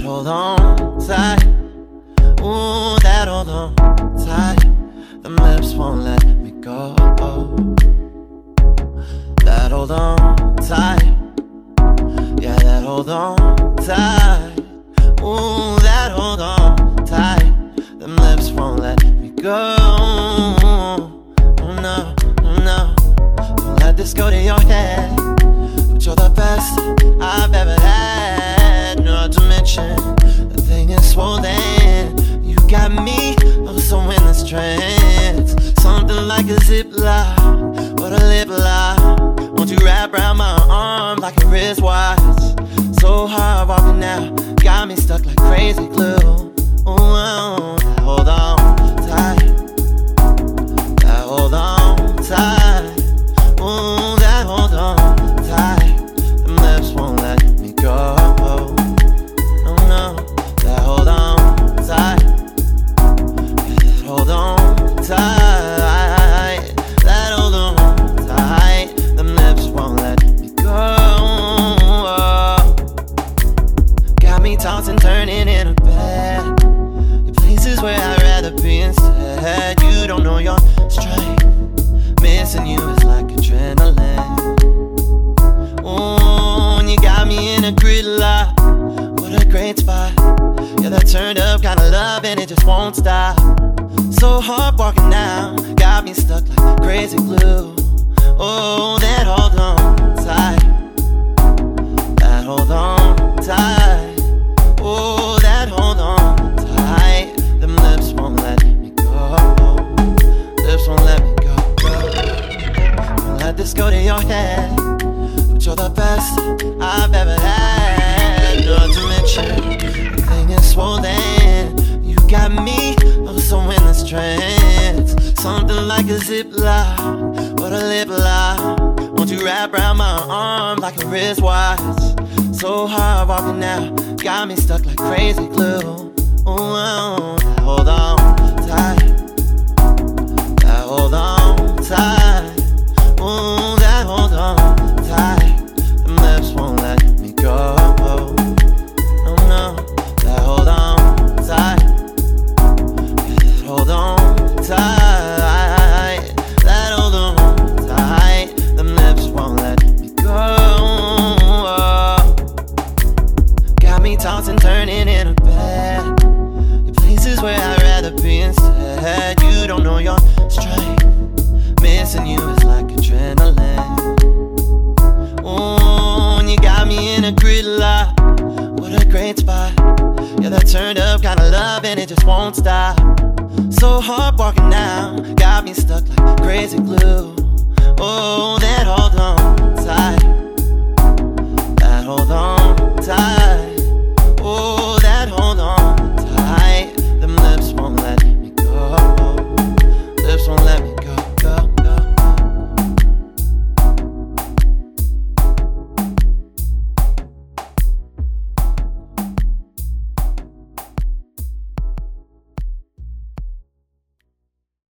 hold on tight. Ooh, that hold on tight. Them lips won't let me go. That hold on tight. Yeah, that hold on tight. Ooh, that hold on tight. Them lips won't let me go. Oh no, oh no. Don't let this go to your head. But you're the best I've ever had. Not to mention the thing is swollen. You got me also in this trance. Something like a ziplock, but a lip lock. Won't you wrap around my arm like a wristwatch? So hard walking now, got me stuck like crazy glue. Ooh, that hold on tight. That hold on tight. Ooh, that hold on tight. Them lips won't let me go. Oh no, that hold on tight. Yeah, that hold on tight. That hold on tight. Them lips won't let me go. Got me tossing, turning in a bed. Your places where I'd rather be instead. You don't know your strength. Missing you is like adrenaline. Ooh, and you got me in a gridlock. What a great spot. Yeah, that turned up kind of love and it just won't stop. So hard walking now, got me stuck like crazy glue. Oh, that hold on tight. That hold on tight. Oh, that hold on tight. Them lips won't let me go. Lips won't let me go. Don't let this go to your head. But you're the best I've ever had. Not to mention the thing is swollen. You got me also in this trance. Something like a ziplock, but a lip lock. Won't you wrap around my arm like a wristwatch? So hard walking now, got me stuck like crazy glue. Ooh, that hold on tight. That hold on tight. Ooh, that hold on tight. Them lips won't let me go. Oh no, that hold on tight. Yeah, that hold on tight. That hold on tight. Them lips won't let me go. Got me tossing, turning in a bed. Your places where I'd rather be instead. You don't know your strength. Missing you is like adrenaline. Ooh, and you got me in a gridlock. What a great spot. Yeah, that turned up kind of love and it just won't stop. So hard walking now, got me stuck like crazy glue. Oh, that hold on